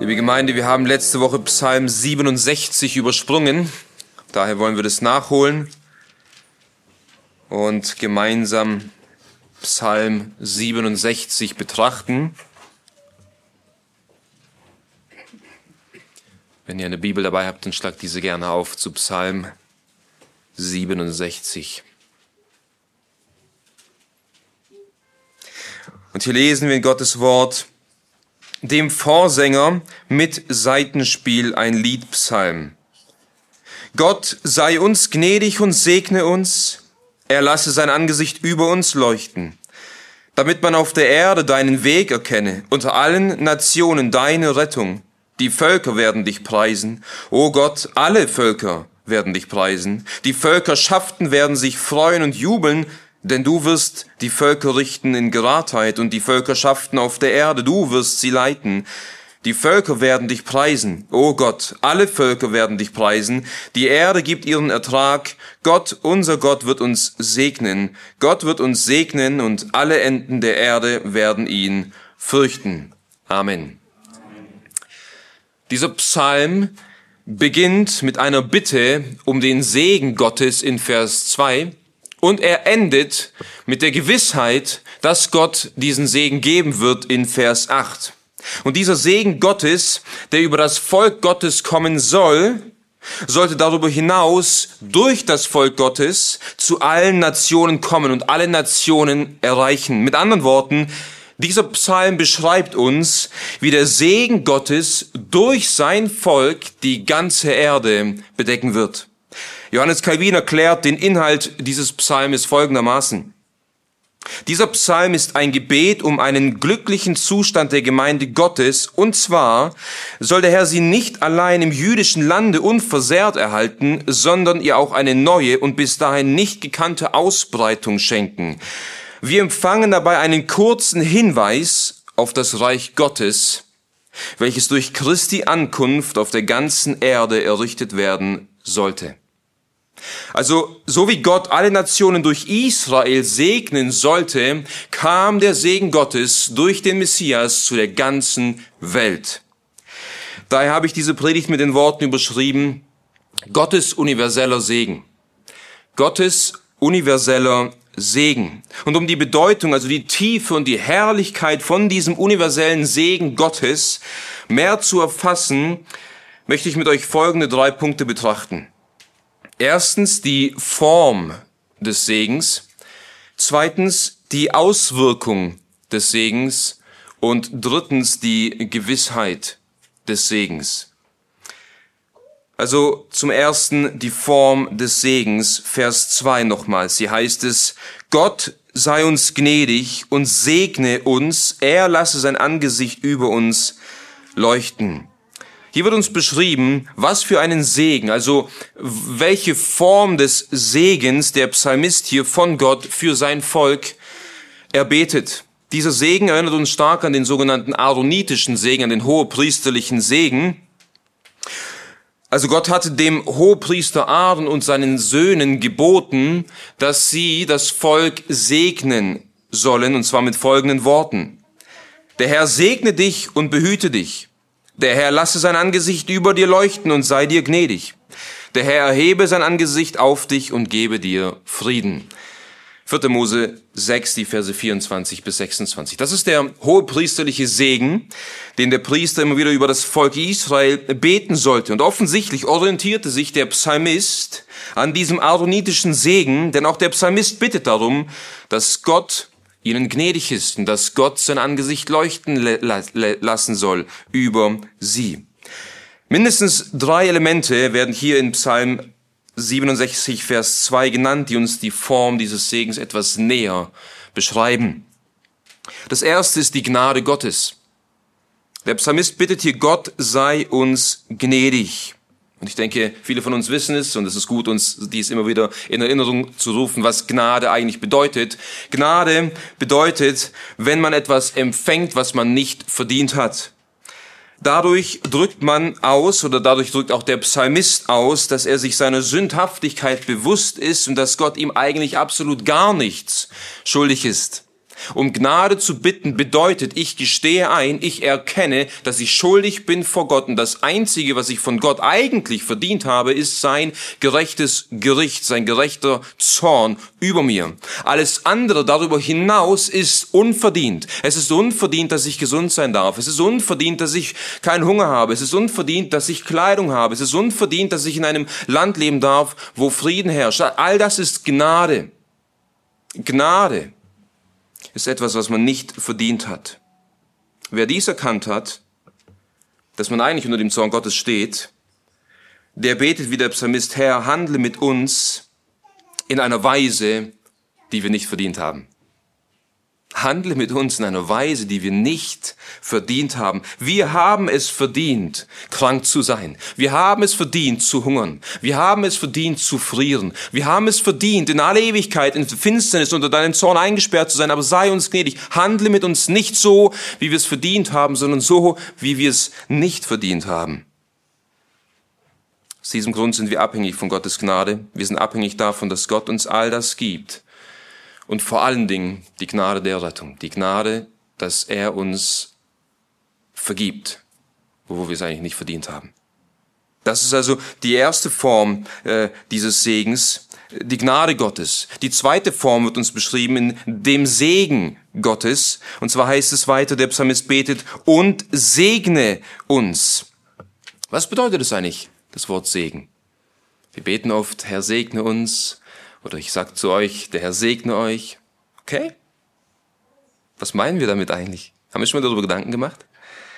Liebe Gemeinde, wir haben letzte Woche Psalm 67 übersprungen. Daher wollen wir das nachholen und gemeinsam Psalm 67 betrachten. Wenn ihr eine Bibel dabei habt, dann schlagt diese gerne auf zu Psalm 67. Und hier lesen wir in Gottes Wort: Dem Vorsänger mit Saitenspiel ein Liedpsalm. Gott sei uns gnädig und segne uns, er lasse sein Angesicht über uns leuchten, damit man auf der Erde deinen Weg erkenne, unter allen Nationen deine Rettung. Die Völker werden dich preisen, o Gott, alle Völker werden dich preisen. Die Völkerschaften werden sich freuen und jubeln, denn du wirst die Völker richten in Geradheit und die Völkerschaften auf der Erde, du wirst sie leiten. Die Völker werden dich preisen, o Gott, alle Völker werden dich preisen. Die Erde gibt ihren Ertrag, Gott, unser Gott, wird uns segnen. Gott wird uns segnen und alle Enden der Erde werden ihn fürchten. Amen. Dieser Psalm beginnt mit einer Bitte um den Segen Gottes in Vers 2. Und er endet mit der Gewissheit, dass Gott diesen Segen geben wird in Vers 8. Und dieser Segen Gottes, der über das Volk Gottes kommen soll, sollte darüber hinaus durch das Volk Gottes zu allen Nationen kommen und alle Nationen erreichen. Mit anderen Worten, dieser Psalm beschreibt uns, wie der Segen Gottes durch sein Volk die ganze Erde bedecken wird. Johannes Calvin erklärt den Inhalt dieses Psalmes folgendermaßen: Dieser Psalm ist ein Gebet um einen glücklichen Zustand der Gemeinde Gottes, und zwar soll der Herr sie nicht allein im jüdischen Lande unversehrt erhalten, sondern ihr auch eine neue und bis dahin nicht gekannte Ausbreitung schenken. Wir empfangen dabei einen kurzen Hinweis auf das Reich Gottes, welches durch Christi Ankunft auf der ganzen Erde errichtet werden sollte. Also, so wie Gott alle Nationen durch Israel segnen sollte, kam der Segen Gottes durch den Messias zu der ganzen Welt. Daher habe ich diese Predigt mit den Worten überschrieben: Gottes universeller Segen. Gottes universeller Segen. Und um die Bedeutung, also die Tiefe und die Herrlichkeit von diesem universellen Segen Gottes mehr zu erfassen, möchte ich mit euch folgende 3 Punkte betrachten. Erstens die Form des Segens, zweitens die Auswirkung des Segens und drittens die Gewissheit des Segens. Also zum ersten die Form des Segens, Vers 2 nochmals. Hier heißt es: Gott sei uns gnädig und segne uns, er lasse sein Angesicht über uns leuchten. Hier wird uns beschrieben, was für einen Segen, also welche Form des Segens der Psalmist hier von Gott für sein Volk erbetet. Dieser Segen erinnert uns stark an den sogenannten aaronitischen Segen, an den hohepriesterlichen Segen. Also Gott hatte dem Hohepriester Aaron und seinen Söhnen geboten, dass sie das Volk segnen sollen, und zwar mit folgenden Worten: Der Herr segne dich und behüte dich. Der Herr lasse sein Angesicht über dir leuchten und sei dir gnädig. Der Herr erhebe sein Angesicht auf dich und gebe dir Frieden. 4. Mose 6, die Verse 24 bis 26. Das ist der hohepriesterliche Segen, den der Priester immer wieder über das Volk Israel beten sollte. Und offensichtlich orientierte sich der Psalmist an diesem aaronitischen Segen, denn auch der Psalmist bittet darum, dass Gott ihnen gnädig ist und dass Gott sein Angesicht leuchten lassen soll über sie. Mindestens 3 Elemente werden hier in Psalm 67, Vers 2 genannt, die uns die Form dieses Segens etwas näher beschreiben. Das erste ist die Gnade Gottes. Der Psalmist bittet hier: Gott sei uns gnädig. Und ich denke, viele von uns wissen es, und es ist gut, uns dies immer wieder in Erinnerung zu rufen, was Gnade eigentlich bedeutet. Gnade bedeutet, wenn man etwas empfängt, was man nicht verdient hat. Dadurch drückt man aus, oder dadurch drückt auch der Psalmist aus, dass er sich seiner Sündhaftigkeit bewusst ist und dass Gott ihm eigentlich absolut gar nichts schuldig ist. Um Gnade zu bitten bedeutet, ich gestehe ein, ich erkenne, dass ich schuldig bin vor Gott und das Einzige, was ich von Gott eigentlich verdient habe, ist sein gerechtes Gericht, sein gerechter Zorn über mir. Alles andere darüber hinaus ist unverdient. Es ist unverdient, dass ich gesund sein darf. Es ist unverdient, dass ich keinen Hunger habe. Es ist unverdient, dass ich Kleidung habe. Es ist unverdient, dass ich in einem Land leben darf, wo Frieden herrscht. All das ist Gnade. Gnade ist etwas, was man nicht verdient hat. Wer dies erkannt hat, dass man eigentlich unter dem Zorn Gottes steht, der betet wie der Psalmist: Herr, handle mit uns in einer Weise, die wir nicht verdient haben. Handle mit uns in einer Weise, die wir nicht verdient haben. Wir haben es verdient, krank zu sein. Wir haben es verdient, zu hungern. Wir haben es verdient, zu frieren. Wir haben es verdient, in alle Ewigkeit in Finsternis unter deinem Zorn eingesperrt zu sein. Aber sei uns gnädig. Handle mit uns nicht so, wie wir es verdient haben, sondern so, wie wir es nicht verdient haben. Aus diesem Grund sind wir abhängig von Gottes Gnade. Wir sind abhängig davon, dass Gott uns all das gibt. Und vor allen Dingen die Gnade der Rettung. Die Gnade, dass er uns vergibt, wo wir es eigentlich nicht verdient haben. Das ist also die erste Form dieses Segens, die Gnade Gottes. Die zweite Form wird uns beschrieben in dem Segen Gottes. Und zwar heißt es weiter, der Psalmist betet: und segne uns. Was bedeutet das eigentlich, das Wort Segen? Wir beten oft: Herr, segne uns. Oder ich sage zu euch: der Herr segne euch. Okay? Was meinen wir damit eigentlich? Haben wir schon mal darüber Gedanken gemacht?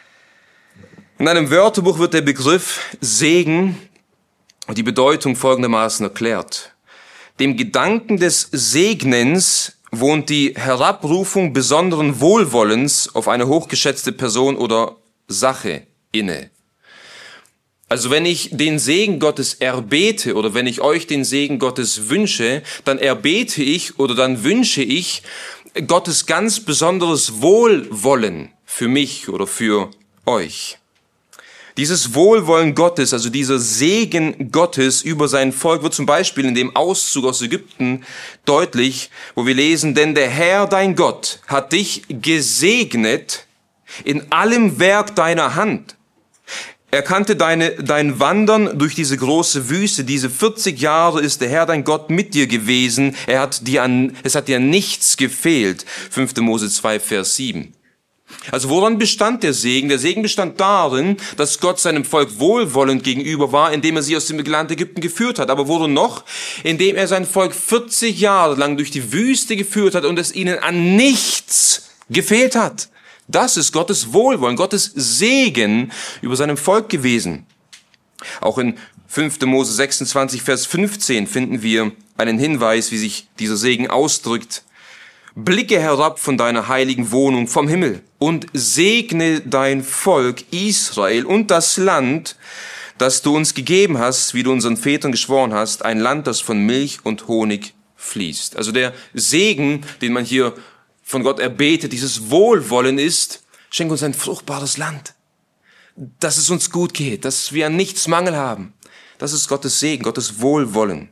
In einem Wörterbuch wird der Begriff Segen und die Bedeutung folgendermaßen erklärt: Dem Gedanken des Segnens wohnt die Herabrufung besonderen Wohlwollens auf eine hochgeschätzte Person oder Sache inne. Also wenn ich den Segen Gottes erbete oder wenn ich euch den Segen Gottes wünsche, dann erbete ich oder dann wünsche ich Gottes ganz besonderes Wohlwollen für mich oder für euch. Dieses Wohlwollen Gottes, also dieser Segen Gottes über sein Volk, wird zum Beispiel in dem Auszug aus Ägypten deutlich, wo wir lesen: Denn der Herr, dein Gott, hat dich gesegnet in allem Werk deiner Hand. Er kannte dein Wandern durch diese große Wüste. Diese 40 Jahre ist der Herr dein Gott mit dir gewesen. Es hat dir nichts gefehlt. 5. Mose 2, Vers 7. Also woran bestand der Segen? Der Segen bestand darin, dass Gott seinem Volk wohlwollend gegenüber war, indem er sie aus dem Land Ägypten geführt hat. Aber worin noch? Indem er sein Volk 40 Jahre lang durch die Wüste geführt hat und es ihnen an nichts gefehlt hat. Das ist Gottes Wohlwollen, Gottes Segen über seinem Volk gewesen. Auch in 5. Mose 26, Vers 15 finden wir einen Hinweis, wie sich dieser Segen ausdrückt. Blicke herab von deiner heiligen Wohnung vom Himmel und segne dein Volk Israel und das Land, das du uns gegeben hast, wie du unseren Vätern geschworen hast, ein Land, das von Milch und Honig fließt. Also der Segen, den man hier von Gott erbetet, dieses Wohlwollen ist: schenk uns ein fruchtbares Land, dass es uns gut geht, dass wir an nichts Mangel haben. Das ist Gottes Segen, Gottes Wohlwollen.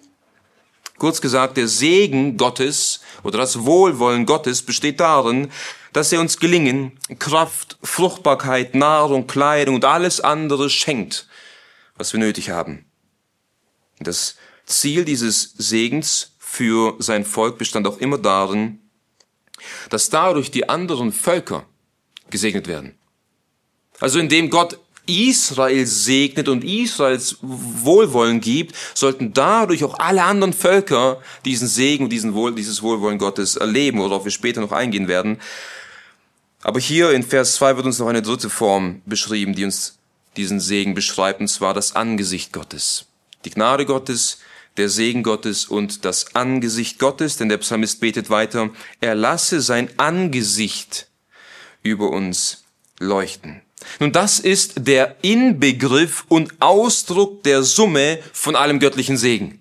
Kurz gesagt, der Segen Gottes oder das Wohlwollen Gottes besteht darin, dass er uns Gelingen, Kraft, Fruchtbarkeit, Nahrung, Kleidung und alles andere schenkt, was wir nötig haben. Das Ziel dieses Segens für sein Volk bestand auch immer darin, dass dadurch die anderen Völker gesegnet werden. Also indem Gott Israel segnet und Israels Wohlwollen gibt, sollten dadurch auch alle anderen Völker diesen Segen und dieses Wohlwollen Gottes erleben, worauf wir später noch eingehen werden. Aber hier in Vers 2 wird uns noch eine dritte Form beschrieben, die uns diesen Segen beschreibt, und zwar das Angesicht Gottes. Die Gnade Gottes, der Segen Gottes und das Angesicht Gottes, denn der Psalmist betet weiter: Er lasse sein Angesicht über uns leuchten. Nun, das ist der Inbegriff und Ausdruck der Summe von allem göttlichen Segen.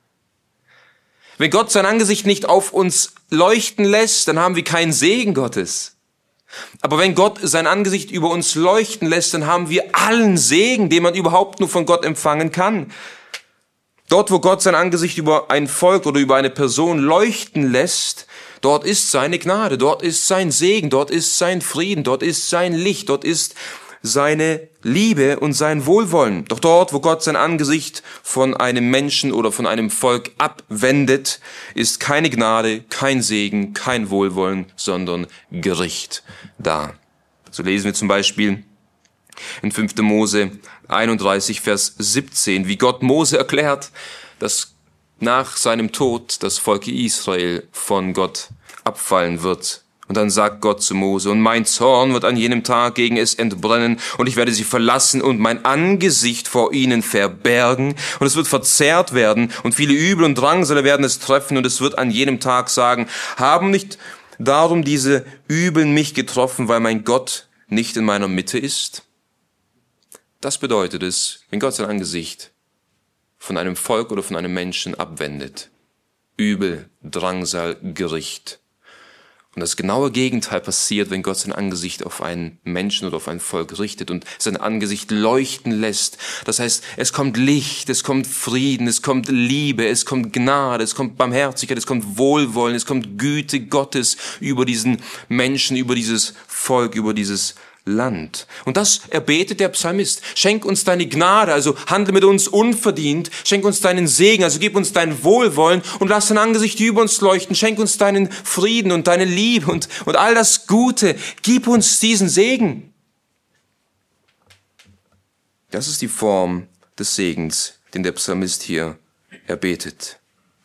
Wenn Gott sein Angesicht nicht auf uns leuchten lässt, dann haben wir keinen Segen Gottes. Aber wenn Gott sein Angesicht über uns leuchten lässt, dann haben wir allen Segen, den man überhaupt nur von Gott empfangen kann. Dort, wo Gott sein Angesicht über ein Volk oder über eine Person leuchten lässt, Dort ist seine Gnade, dort ist sein Segen, dort ist sein Frieden, dort ist sein Licht, dort ist seine Liebe und sein Wohlwollen. Doch dort, wo Gott sein Angesicht von einem Menschen oder von einem Volk abwendet, ist keine Gnade, kein Segen, kein Wohlwollen, sondern Gericht da. So lesen wir zum Beispiel in 5. Mose 31, Vers 17, wie Gott Mose erklärt, dass nach seinem Tod das Volk Israel von Gott abfallen wird. Und dann sagt Gott zu Mose, und mein Zorn wird an jenem Tag gegen es entbrennen, und ich werde sie verlassen und mein Angesicht vor ihnen verbergen, und es wird verzehrt werden, und viele Übel und Drangsale werden es treffen, und es wird an jenem Tag sagen, haben nicht darum diese Übeln mich getroffen, weil mein Gott nicht in meiner Mitte ist? Das bedeutet es, wenn Gott sein Angesicht von einem Volk oder von einem Menschen abwendet. Übel, Drangsal, Gericht. Und das genaue Gegenteil passiert, wenn Gott sein Angesicht auf einen Menschen oder auf ein Volk richtet und sein Angesicht leuchten lässt. Das heißt, es kommt Licht, es kommt Frieden, es kommt Liebe, es kommt Gnade, es kommt Barmherzigkeit, es kommt Wohlwollen, es kommt Güte Gottes über diesen Menschen, über dieses Volk, über dieses Land. Und das erbetet der Psalmist. Schenk uns deine Gnade, also handle mit uns unverdient. Schenk uns deinen Segen, also gib uns dein Wohlwollen und lass dein Angesicht über uns leuchten. Schenk uns deinen Frieden und deine Liebe und all das Gute. Gib uns diesen Segen. Das ist die Form des Segens, den der Psalmist hier erbetet.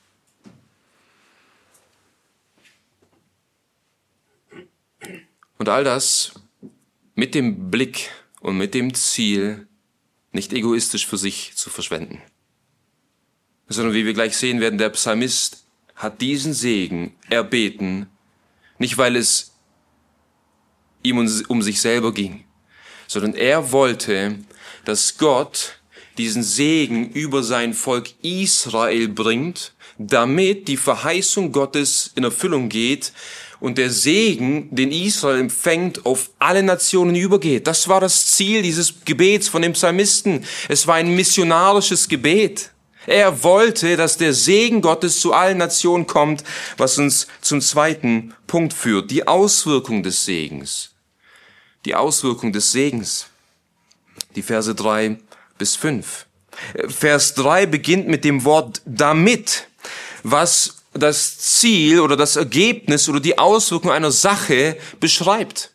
Und all das mit dem Blick und mit dem Ziel, nicht egoistisch für sich zu verschwenden. Sondern wie wir gleich sehen werden, der Psalmist hat diesen Segen erbeten, nicht weil es ihm um sich selber ging, sondern er wollte, dass Gott diesen Segen über sein Volk Israel bringt, damit die Verheißung Gottes in Erfüllung geht, und der Segen, den Israel empfängt, auf alle Nationen übergeht. Das war das Ziel dieses Gebets von dem Psalmisten. Es war ein missionarisches Gebet. Er wollte, dass der Segen Gottes zu allen Nationen kommt, was uns zum zweiten Punkt führt. Die Auswirkung des Segens. Die Auswirkung des Segens. Die Verse 3 bis 5. Vers 3 beginnt mit dem Wort damit, was das Ziel oder das Ergebnis oder die Auswirkung einer Sache beschreibt.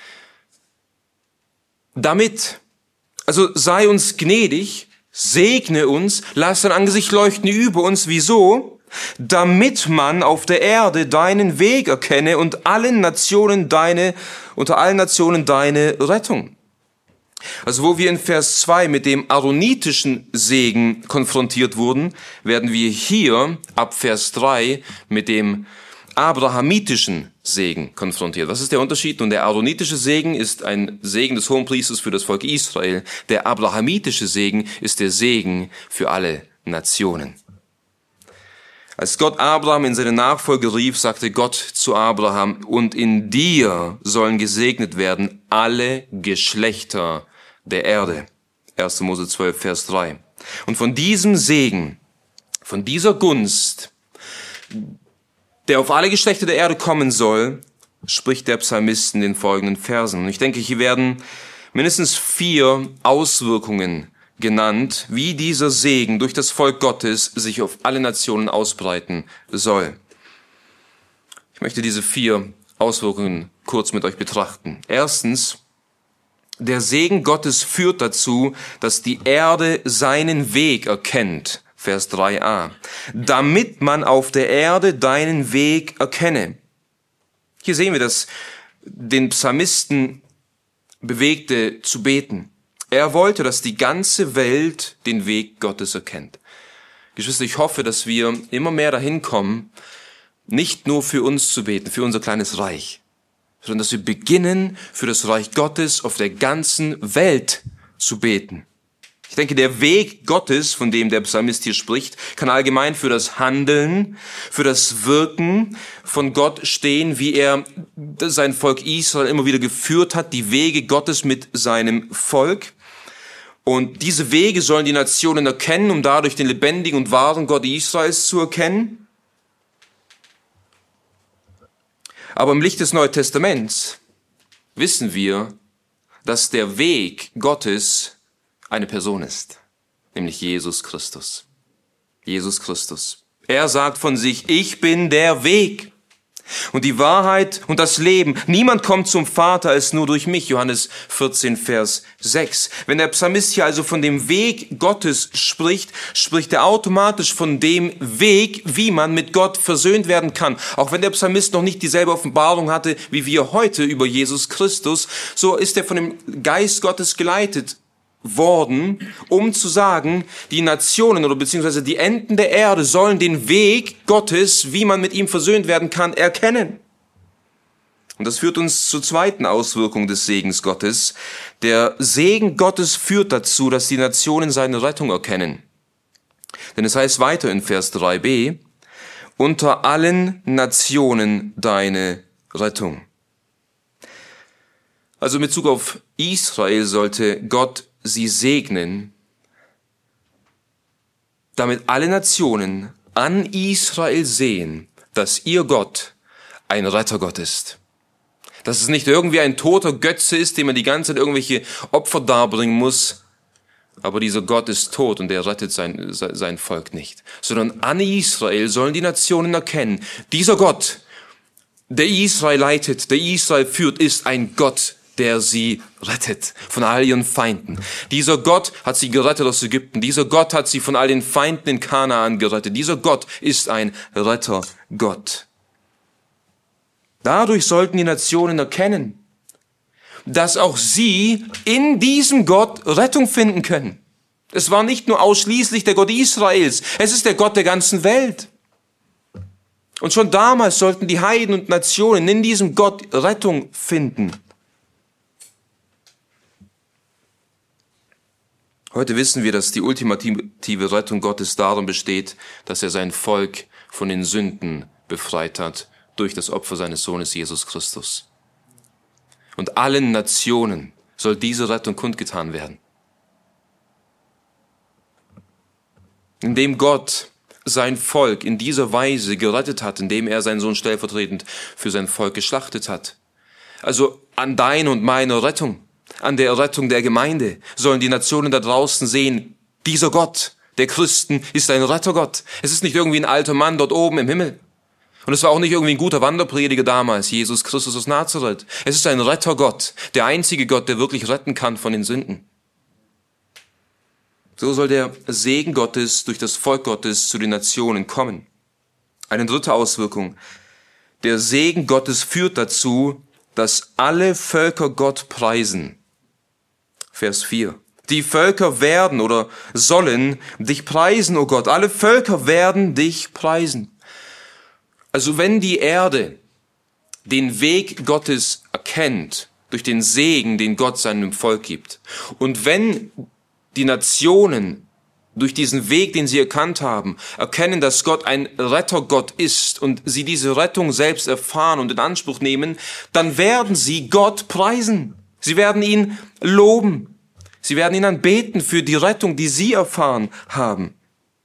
Damit, also sei uns gnädig, segne uns, lass dein Angesicht leuchten über uns. Wieso? Damit man auf der Erde deinen Weg erkenne und unter allen Nationen deine Rettung. Also wo wir in Vers 2 mit dem aaronitischen Segen konfrontiert wurden, werden wir hier ab Vers 3 mit dem abrahamitischen Segen konfrontiert. Was ist der Unterschied? Nun, der aaronitische Segen ist ein Segen des Hohenpriesters für das Volk Israel. Der abrahamitische Segen ist der Segen für alle Nationen. Als Gott Abraham in seine Nachfolge rief, sagte Gott zu Abraham, und in dir sollen gesegnet werden alle Geschlechter der Erde. 1. Mose 12, Vers 3. Und von diesem Segen, von dieser Gunst, der auf alle Geschlechter der Erde kommen soll, spricht der Psalmist in den folgenden Versen. Und ich denke, hier werden mindestens 4 Auswirkungen genannt, wie dieser Segen durch das Volk Gottes sich auf alle Nationen ausbreiten soll. Ich möchte diese 4 Auswirkungen kurz mit euch betrachten. Erstens, der Segen Gottes führt dazu, dass die Erde seinen Weg erkennt. Vers 3a. Damit man auf der Erde deinen Weg erkenne. Hier sehen wir, dass den Psalmisten bewegte zu beten. Er wollte, dass die ganze Welt den Weg Gottes erkennt. Geschwister, ich hoffe, dass wir immer mehr dahin kommen, nicht nur für uns zu beten, für unser kleines Reich, sondern dass wir beginnen, für das Reich Gottes auf der ganzen Welt zu beten. Ich denke, der Weg Gottes, von dem der Psalmist hier spricht, kann allgemein für das Handeln, für das Wirken von Gott stehen, wie er sein Volk Israel immer wieder geführt hat, die Wege Gottes mit seinem Volk. Und diese Wege sollen die Nationen erkennen, um dadurch den lebendigen und wahren Gott Israels zu erkennen. Aber im Licht des Neuen Testaments wissen wir, dass der Weg Gottes eine Person ist, nämlich Jesus Christus. Jesus Christus. Er sagt von sich, ich bin der Weg und die Wahrheit und das Leben. Niemand kommt zum Vater als nur durch mich. Johannes 14, Vers 6. Wenn der Psalmist hier also von dem Weg Gottes spricht, spricht er automatisch von dem Weg, wie man mit Gott versöhnt werden kann. Auch wenn der Psalmist noch nicht dieselbe Offenbarung hatte, wie wir heute über Jesus Christus, so ist er von dem Geist Gottes geleitet worden, um zu sagen, die Nationen oder beziehungsweise die Enden der Erde sollen den Weg Gottes, wie man mit ihm versöhnt werden kann, erkennen. Und das führt uns zur zweiten Auswirkung des Segens Gottes. Der Segen Gottes führt dazu, dass die Nationen seine Rettung erkennen. Denn es heißt weiter in Vers 3b, unter allen Nationen deine Rettung. Also in Bezug auf Israel sollte Gott sie segnen, damit alle Nationen an Israel sehen, dass ihr Gott ein Rettergott ist. Dass es nicht irgendwie ein toter Götze ist, dem man die ganze Zeit irgendwelche Opfer darbringen muss, aber dieser Gott ist tot und er rettet sein Volk nicht. Sondern an Israel sollen die Nationen erkennen, dieser Gott, der Israel leitet, der Israel führt, ist ein Gott, der sie rettet von all ihren Feinden. Dieser Gott hat sie gerettet aus Ägypten. Dieser Gott hat sie von all den Feinden in Kanaan gerettet. Dieser Gott ist ein Rettergott. Dadurch sollten die Nationen erkennen, dass auch sie in diesem Gott Rettung finden können. Es war nicht nur ausschließlich der Gott Israels, es ist der Gott der ganzen Welt. Und schon damals sollten die Heiden und Nationen in diesem Gott Rettung finden. Heute wissen wir, dass die ultimative Rettung Gottes darin besteht, dass er sein Volk von den Sünden befreit hat durch das Opfer seines Sohnes Jesus Christus. Und allen Nationen soll diese Rettung kundgetan werden. Indem Gott sein Volk in dieser Weise gerettet hat, indem er seinen Sohn stellvertretend für sein Volk geschlachtet hat. Also an deine und meine Rettung, an der Rettung der Gemeinde, sollen die Nationen da draußen sehen, dieser Gott, der Christen, ist ein Rettergott. Es ist nicht irgendwie ein alter Mann dort oben im Himmel. Und es war auch nicht irgendwie ein guter Wanderprediger damals, Jesus Christus aus Nazareth. Es ist ein Rettergott, der einzige Gott, der wirklich retten kann von den Sünden. So soll der Segen Gottes durch das Volk Gottes zu den Nationen kommen. Eine dritte Auswirkung. Der Segen Gottes führt dazu, dass alle Völker Gott preisen. Vers 4. Die Völker werden oder sollen dich preisen, o Gott. Alle Völker werden dich preisen. Also wenn die Erde den Weg Gottes erkennt, durch den Segen, den Gott seinem Volk gibt, und wenn die Nationen durch diesen Weg, den sie erkannt haben, erkennen, dass Gott ein Rettergott ist und sie diese Rettung selbst erfahren und in Anspruch nehmen, dann werden sie Gott preisen. Sie werden ihn loben. Sie werden ihn anbeten für die Rettung, die sie erfahren haben.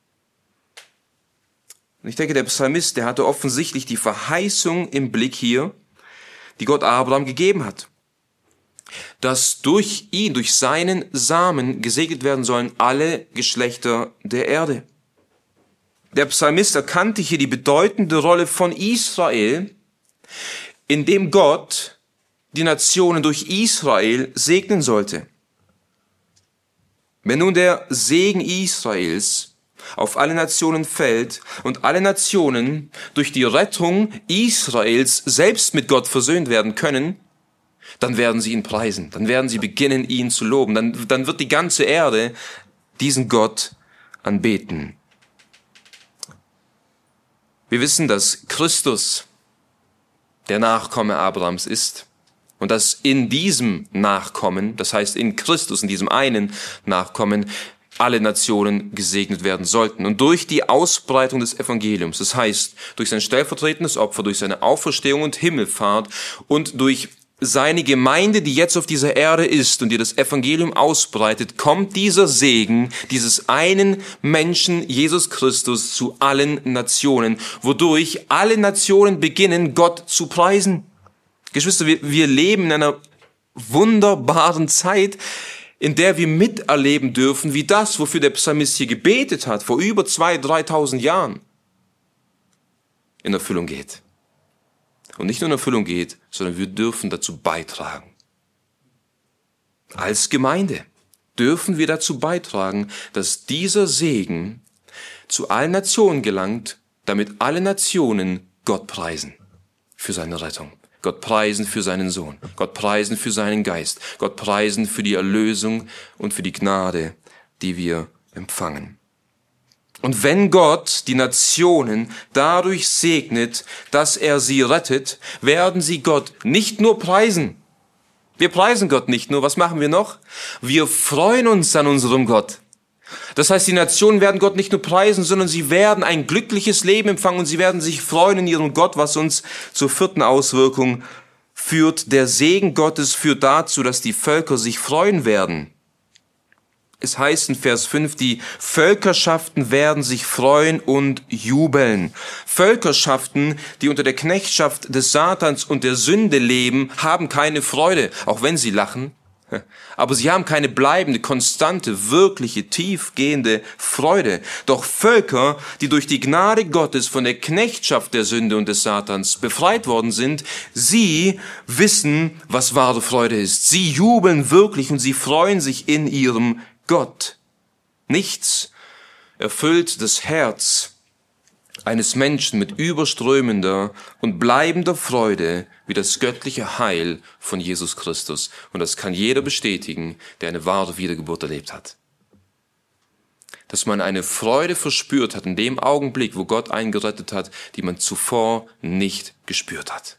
Und ich denke, der Psalmist, der hatte offensichtlich die Verheißung im Blick hier, die Gott Abraham gegeben hat. Dass durch ihn, durch seinen Samen gesegnet werden sollen alle Geschlechter der Erde. Der Psalmist erkannte hier die bedeutende Rolle von Israel, indem Gott die Nationen durch Israel segnen sollte. Wenn nun der Segen Israels auf alle Nationen fällt und alle Nationen durch die Rettung Israels selbst mit Gott versöhnt werden können, dann werden sie ihn preisen, dann werden sie beginnen, ihn zu loben, dann wird die ganze Erde diesen Gott anbeten. Wir wissen, dass Christus der Nachkomme Abrahams ist und dass in diesem Nachkommen, das heißt in Christus, in diesem einen Nachkommen, alle Nationen gesegnet werden sollten. Und durch die Ausbreitung des Evangeliums, das heißt durch sein stellvertretendes Opfer, durch seine Auferstehung und Himmelfahrt und durch seine Gemeinde, die jetzt auf dieser Erde ist und die das Evangelium ausbreitet, kommt dieser Segen dieses einen Menschen, Jesus Christus, zu allen Nationen, wodurch alle Nationen beginnen, Gott zu preisen. Geschwister, wir leben in einer wunderbaren Zeit, in der wir miterleben dürfen, wie das, wofür der Psalmist hier gebetet hat, vor über 2.000, 3.000 Jahren, in Erfüllung geht. Und nicht nur in Erfüllung geht, sondern wir dürfen dazu beitragen. Als Gemeinde dürfen wir dazu beitragen, dass dieser Segen zu allen Nationen gelangt, damit alle Nationen Gott preisen für seine Rettung. Gott preisen für seinen Sohn, Gott preisen für seinen Geist, Gott preisen für die Erlösung und für die Gnade, die wir empfangen. Und wenn Gott die Nationen dadurch segnet, dass er sie rettet, werden sie Gott nicht nur preisen. Wir preisen Gott nicht nur, was machen wir noch? Wir freuen uns an unserem Gott. Das heißt, die Nationen werden Gott nicht nur preisen, sondern sie werden ein glückliches Leben empfangen und sie werden sich freuen in ihrem Gott, was uns zur vierten Auswirkung führt. Der Segen Gottes führt dazu, dass die Völker sich freuen werden. Es heißt in Vers 5, die Völkerschaften werden sich freuen und jubeln. Völkerschaften, die unter der Knechtschaft des Satans und der Sünde leben, haben keine Freude, auch wenn sie lachen. Aber sie haben keine bleibende, konstante, wirkliche, tiefgehende Freude. Doch Völker, die durch die Gnade Gottes von der Knechtschaft der Sünde und des Satans befreit worden sind, sie wissen, was wahre Freude ist. Sie jubeln wirklich und sie freuen sich in ihrem Gott. Nichts erfüllt das Herz eines Menschen mit überströmender und bleibender Freude wie das göttliche Heil von Jesus Christus. Und das kann jeder bestätigen, der eine wahre Wiedergeburt erlebt hat. Dass man eine Freude verspürt hat in dem Augenblick, wo Gott einen gerettet hat, die man zuvor nicht gespürt hat.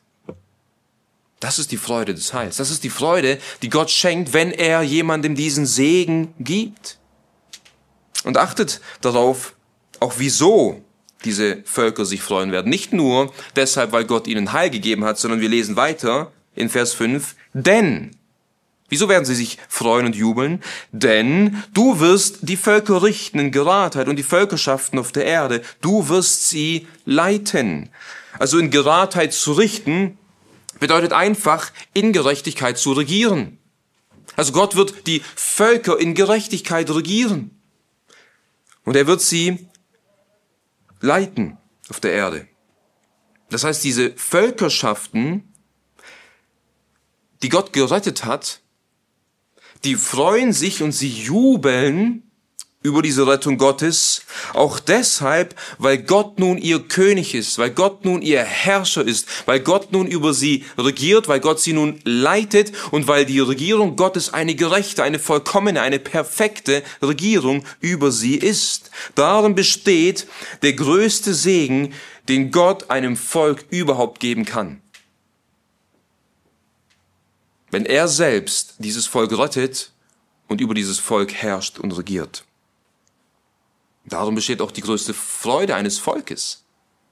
Das ist die Freude des Heils. Das ist die Freude, die Gott schenkt, wenn er jemandem diesen Segen gibt. Und achtet darauf, auch wieso diese Völker sich freuen werden. Nicht nur deshalb, weil Gott ihnen Heil gegeben hat, sondern wir lesen weiter in Vers 5, denn, wieso werden sie sich freuen und jubeln? Denn du wirst die Völker richten in Geradheit und die Völkerschaften auf der Erde, du wirst sie leiten. Also in Geradheit zu richten, bedeutet einfach, in Gerechtigkeit zu regieren. Also Gott wird die Völker in Gerechtigkeit regieren. Und er wird sie leiten auf der Erde. Das heißt, diese Völkerschaften, die Gott gerettet hat, die freuen sich und sie jubeln über diese Rettung Gottes, auch deshalb, weil Gott nun ihr König ist, weil Gott nun ihr Herrscher ist, weil Gott nun über sie regiert, weil Gott sie nun leitet und weil die Regierung Gottes eine gerechte, eine vollkommene, eine perfekte Regierung über sie ist. Darin besteht der größte Segen, den Gott einem Volk überhaupt geben kann. Wenn er selbst dieses Volk rettet und über dieses Volk herrscht und regiert. Darum besteht auch die größte Freude eines Volkes.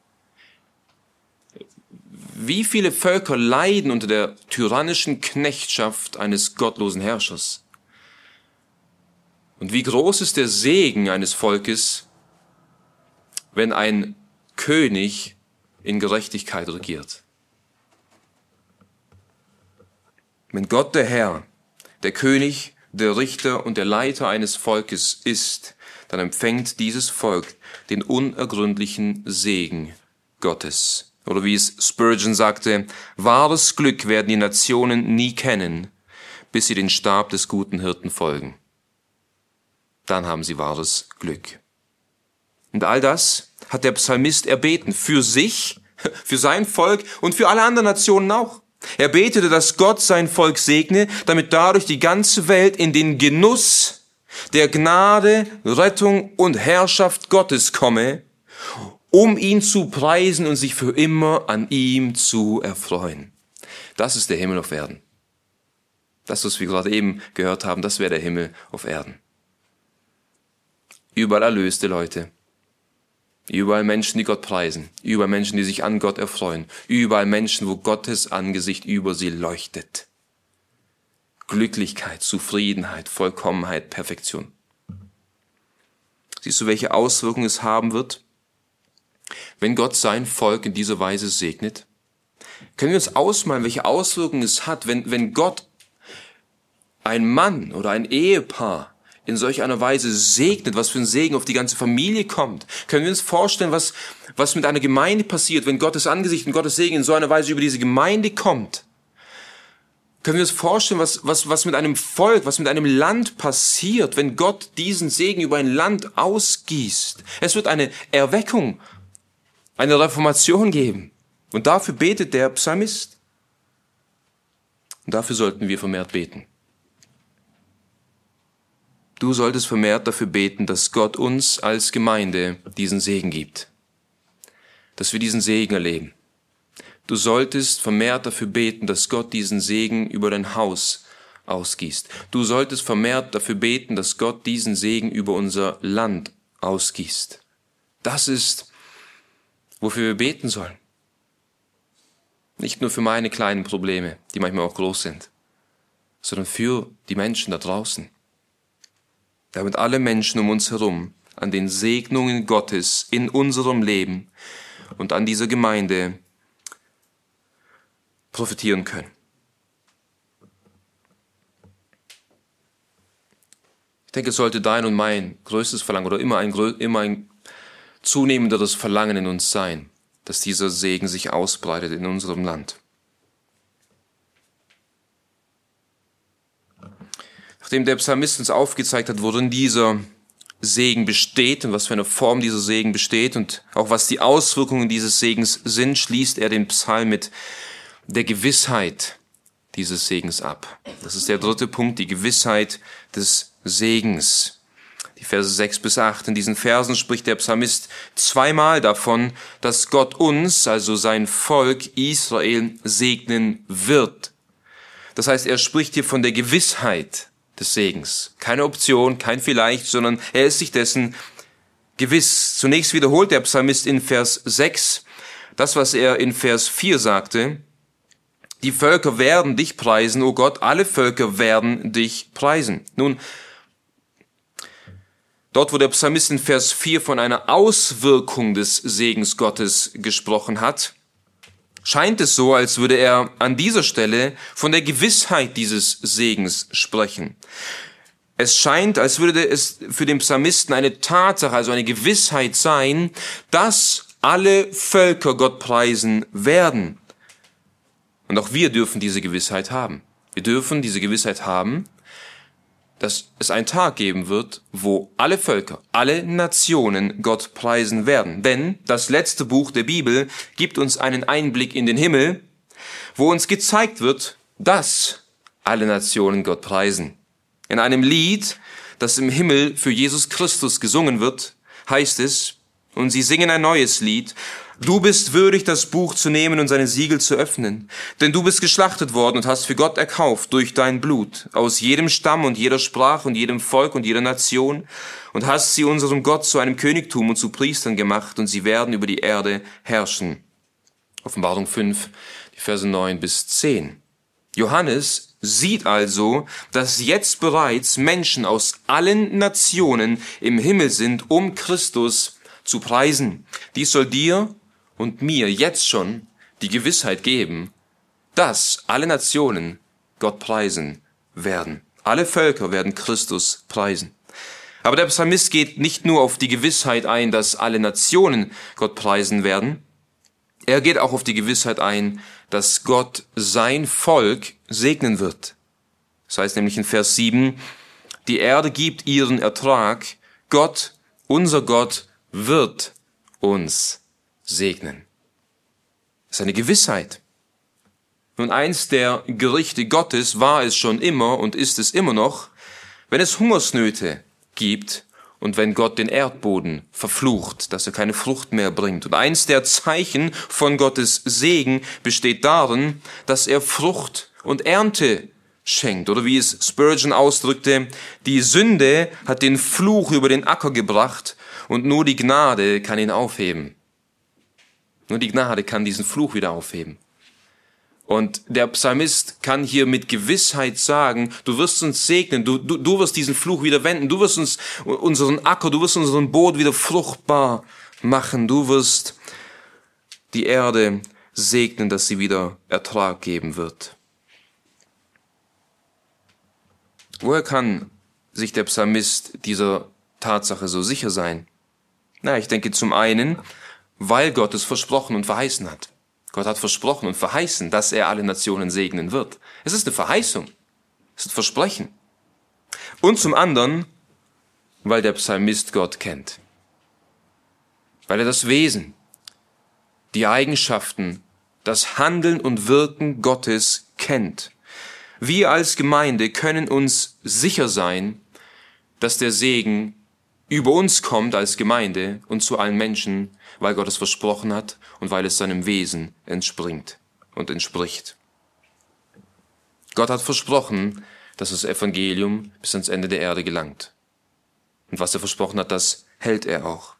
Wie viele Völker leiden unter der tyrannischen Knechtschaft eines gottlosen Herrschers? Und wie groß ist der Segen eines Volkes, wenn ein König in Gerechtigkeit regiert? Wenn Gott der Herr, der König, der Richter und der Leiter eines Volkes ist, dann empfängt dieses Volk den unergründlichen Segen Gottes. Oder wie es Spurgeon sagte, wahres Glück werden die Nationen nie kennen, bis sie den Stab des guten Hirten folgen. Dann haben sie wahres Glück. Und all das hat der Psalmist erbeten, für sich, für sein Volk und für alle anderen Nationen auch. Er betete, dass Gott sein Volk segne, damit dadurch die ganze Welt in den Genuss der Gnade, Rettung und Herrschaft Gottes komme, um ihn zu preisen und sich für immer an ihm zu erfreuen. Das ist der Himmel auf Erden. Das, was wir gerade eben gehört haben, das wäre der Himmel auf Erden. Überall erlöste Leute, überall Menschen, die Gott preisen, überall Menschen, die sich an Gott erfreuen, überall Menschen, wo Gottes Angesicht über sie leuchtet. Glücklichkeit, Zufriedenheit, Vollkommenheit, Perfektion. Siehst du, welche Auswirkungen es haben wird, wenn Gott sein Volk in dieser Weise segnet? Können wir uns ausmalen, welche Auswirkungen es hat, wenn Gott ein Mann oder ein Ehepaar in solch einer Weise segnet, was für ein Segen auf die ganze Familie kommt? Können wir uns vorstellen, was mit einer Gemeinde passiert, wenn Gottes Angesicht und Gottes Segen in so einer Weise über diese Gemeinde kommt? Können wir uns vorstellen, was mit einem Volk, was mit einem Land passiert, wenn Gott diesen Segen über ein Land ausgießt? Es wird eine Erweckung, eine Reformation geben. Und dafür betet der Psalmist. Und dafür sollten wir vermehrt beten. Du solltest vermehrt dafür beten, dass Gott uns als Gemeinde diesen Segen gibt. Dass wir diesen Segen erleben. Du solltest vermehrt dafür beten, dass Gott diesen Segen über dein Haus ausgießt. Du solltest vermehrt dafür beten, dass Gott diesen Segen über unser Land ausgießt. Das ist, wofür wir beten sollen. Nicht nur für meine kleinen Probleme, die manchmal auch groß sind, sondern für die Menschen da draußen. Damit alle Menschen um uns herum an den Segnungen Gottes in unserem Leben und an dieser Gemeinde profitieren können. Ich denke, es sollte dein und mein größtes Verlangen oder immer ein zunehmenderes Verlangen in uns sein, dass dieser Segen sich ausbreitet in unserem Land. Nachdem der Psalmist uns aufgezeigt hat, worin dieser Segen besteht und was für eine Form dieser Segen besteht und auch was die Auswirkungen dieses Segens sind, schließt er den Psalm mit der Gewissheit dieses Segens ab. Das ist der dritte Punkt, die Gewissheit des Segens. Die Verse 6 bis 8. In diesen Versen spricht der Psalmist zweimal davon, dass Gott uns, also sein Volk Israel, segnen wird. Das heißt, er spricht hier von der Gewissheit des Segens. Keine Option, kein Vielleicht, sondern er ist sich dessen gewiss. Zunächst wiederholt der Psalmist in Vers 6 das, was er in Vers 4 sagte. Die Völker werden dich preisen, o Gott, alle Völker werden dich preisen. Nun, dort, wo der Psalmist in Vers 4 von einer Auswirkung des Segens Gottes gesprochen hat, scheint es so, als würde er an dieser Stelle von der Gewissheit dieses Segens sprechen. Es scheint, als würde es für den Psalmisten eine Tatsache, also eine Gewissheit sein, dass alle Völker Gott preisen werden. Und auch wir dürfen diese Gewissheit haben. Wir dürfen diese Gewissheit haben, dass es einen Tag geben wird, wo alle Völker, alle Nationen Gott preisen werden. Denn das letzte Buch der Bibel gibt uns einen Einblick in den Himmel, wo uns gezeigt wird, dass alle Nationen Gott preisen. In einem Lied, das im Himmel für Jesus Christus gesungen wird, heißt es, und sie singen ein neues Lied: Du bist würdig, das Buch zu nehmen und seine Siegel zu öffnen. Denn du bist geschlachtet worden und hast für Gott erkauft durch dein Blut, aus jedem Stamm und jeder Sprache und jedem Volk und jeder Nation, und hast sie unserem Gott zu einem Königtum und zu Priestern gemacht, und sie werden über die Erde herrschen. Offenbarung 5, die Verse 9 bis 10. Johannes sieht also, dass jetzt bereits Menschen aus allen Nationen im Himmel sind, um Christus zu preisen. Dies soll dir und mir jetzt schon die Gewissheit geben, dass alle Nationen Gott preisen werden. Alle Völker werden Christus preisen. Aber der Psalmist geht nicht nur auf die Gewissheit ein, dass alle Nationen Gott preisen werden. Er geht auch auf die Gewissheit ein, dass Gott sein Volk segnen wird. Das heißt nämlich in Vers 7, die Erde gibt ihren Ertrag, Gott, unser Gott, wird uns segnen. Das ist eine Gewissheit. Nun, eins der Gerichte Gottes war es schon immer und ist es immer noch, wenn es Hungersnöte gibt und wenn Gott den Erdboden verflucht, dass er keine Frucht mehr bringt. Und eins der Zeichen von Gottes Segen besteht darin, dass er Frucht und Ernte schenkt. Oder wie es Spurgeon ausdrückte, die Sünde hat den Fluch über den Acker gebracht und nur die Gnade kann ihn aufheben. Nur die Gnade kann diesen Fluch wieder aufheben. Und der Psalmist kann hier mit Gewissheit sagen, du wirst uns segnen, du wirst diesen Fluch wieder wenden, du wirst uns unseren Acker, du wirst unseren Boden wieder fruchtbar machen, du wirst die Erde segnen, dass sie wieder Ertrag geben wird. Woher kann sich der Psalmist dieser Tatsache so sicher sein? Na, ich denke zum einen, weil Gott es versprochen und verheißen hat. Gott hat versprochen und verheißen, dass er alle Nationen segnen wird. Es ist eine Verheißung. Es ist ein Versprechen. Und zum anderen, weil der Psalmist Gott kennt. Weil er das Wesen, die Eigenschaften, das Handeln und Wirken Gottes kennt. Wir als Gemeinde können uns sicher sein, dass der Segen über uns kommt als Gemeinde und zu allen Menschen, weil Gott es versprochen hat und weil es seinem Wesen entspringt und entspricht. Gott hat versprochen, dass das Evangelium bis ans Ende der Erde gelangt. Und was er versprochen hat, das hält er auch.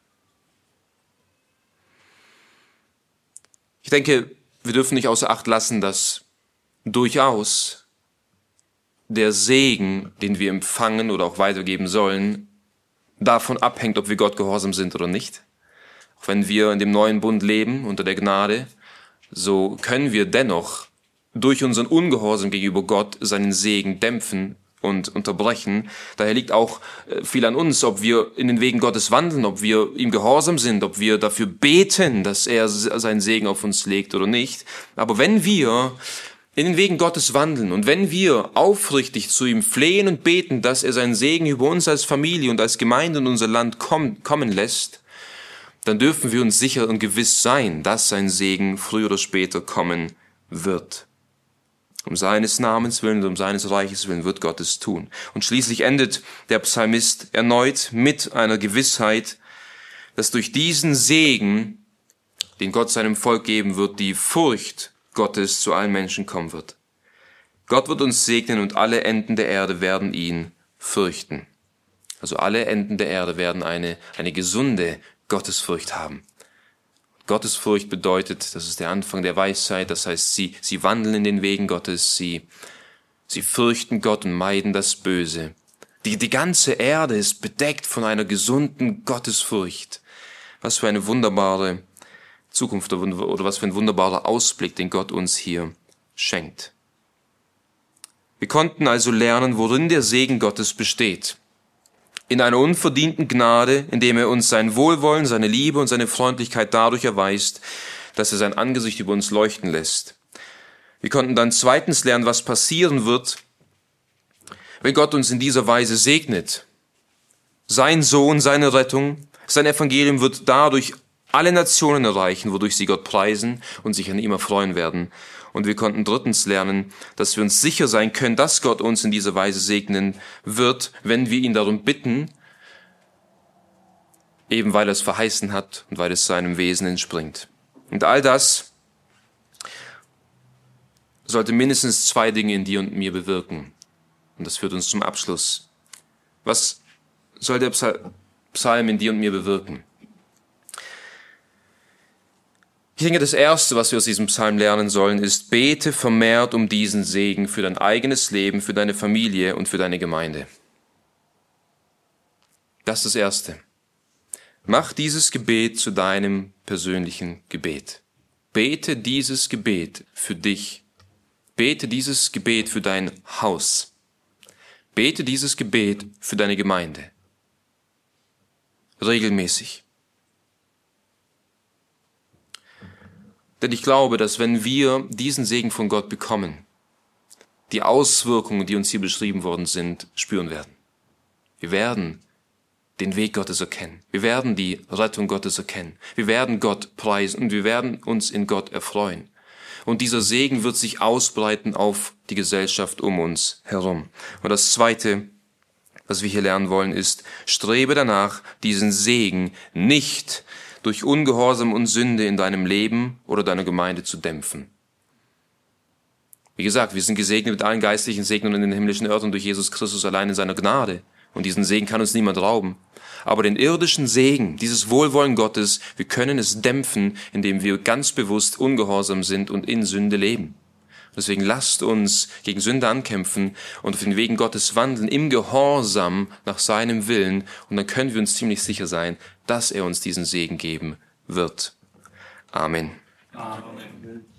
Ich denke, wir dürfen nicht außer Acht lassen, dass durchaus der Segen, den wir empfangen oder auch weitergeben sollen, davon abhängt, ob wir Gott gehorsam sind oder nicht. Auch wenn wir in dem neuen Bund leben, unter der Gnade, so können wir dennoch durch unseren Ungehorsam gegenüber Gott seinen Segen dämpfen und unterbrechen. Daher liegt auch viel an uns, ob wir in den Wegen Gottes wandeln, ob wir ihm gehorsam sind, ob wir dafür beten, dass er seinen Segen auf uns legt oder nicht. Aber wenn wir in den Wegen Gottes wandeln und wenn wir aufrichtig zu ihm flehen und beten, dass er seinen Segen über uns als Familie und als Gemeinde und unser Land kommen lässt, dann dürfen wir uns sicher und gewiss sein, dass sein Segen früher oder später kommen wird. Um seines Namens willen und um seines Reiches willen wird Gott es tun. Und schließlich endet der Psalmist erneut mit einer Gewissheit, dass durch diesen Segen, den Gott seinem Volk geben wird, die Furcht Gottes zu allen Menschen kommen wird. Gott wird uns segnen und alle Enden der Erde werden ihn fürchten. Also alle Enden der Erde werden eine gesunde Gottesfurcht haben. Gottesfurcht bedeutet, das ist der Anfang der Weisheit, das heißt, sie wandeln in den Wegen Gottes, sie fürchten Gott und meiden das Böse. Die ganze Erde ist bedeckt von einer gesunden Gottesfurcht. Was für eine wunderbare Zukunft oder was für ein wunderbarer Ausblick, den Gott uns hier schenkt. Wir konnten also lernen, worin der Segen Gottes besteht. In einer unverdienten Gnade, indem er uns sein Wohlwollen, seine Liebe und seine Freundlichkeit dadurch erweist, dass er sein Angesicht über uns leuchten lässt. Wir konnten dann zweitens lernen, was passieren wird, wenn Gott uns in dieser Weise segnet. Sein Sohn, seine Rettung, sein Evangelium wird dadurch alle Nationen erreichen, wodurch sie Gott preisen und sich an ihm erfreuen werden. Und wir konnten drittens lernen, dass wir uns sicher sein können, dass Gott uns in dieser Weise segnen wird, wenn wir ihn darum bitten, eben weil er es verheißen hat und weil es seinem Wesen entspringt. Und all das sollte mindestens zwei Dinge in dir und mir bewirken. Und das führt uns zum Abschluss. Was soll der Psalm in dir und mir bewirken? Ich denke, das Erste, was wir aus diesem Psalm lernen sollen, ist, bete vermehrt um diesen Segen für dein eigenes Leben, für deine Familie und für deine Gemeinde. Das ist das Erste. Mach dieses Gebet zu deinem persönlichen Gebet. Bete dieses Gebet für dich. Bete dieses Gebet für dein Haus. Bete dieses Gebet für deine Gemeinde. Regelmäßig. Denn ich glaube, dass wenn wir diesen Segen von Gott bekommen, die Auswirkungen, die uns hier beschrieben worden sind, spüren werden. Wir werden den Weg Gottes erkennen. Wir werden die Rettung Gottes erkennen. Wir werden Gott preisen und wir werden uns in Gott erfreuen. Und dieser Segen wird sich ausbreiten auf die Gesellschaft um uns herum. Und das Zweite, was wir hier lernen wollen, ist, strebe danach, diesen Segen nicht durch Ungehorsam und Sünde in deinem Leben oder deiner Gemeinde zu dämpfen. Wie gesagt, wir sind gesegnet mit allen geistlichen Segnungen in den himmlischen Örtern durch Jesus Christus allein in seiner Gnade. Und diesen Segen kann uns niemand rauben. Aber den irdischen Segen, dieses Wohlwollen Gottes, wir können es dämpfen, indem wir ganz bewusst ungehorsam sind und in Sünde leben. Deswegen lasst uns gegen Sünde ankämpfen und auf den Wegen Gottes wandeln, im Gehorsam nach seinem Willen. Und dann können wir uns ziemlich sicher sein, dass er uns diesen Segen geben wird. Amen. Amen.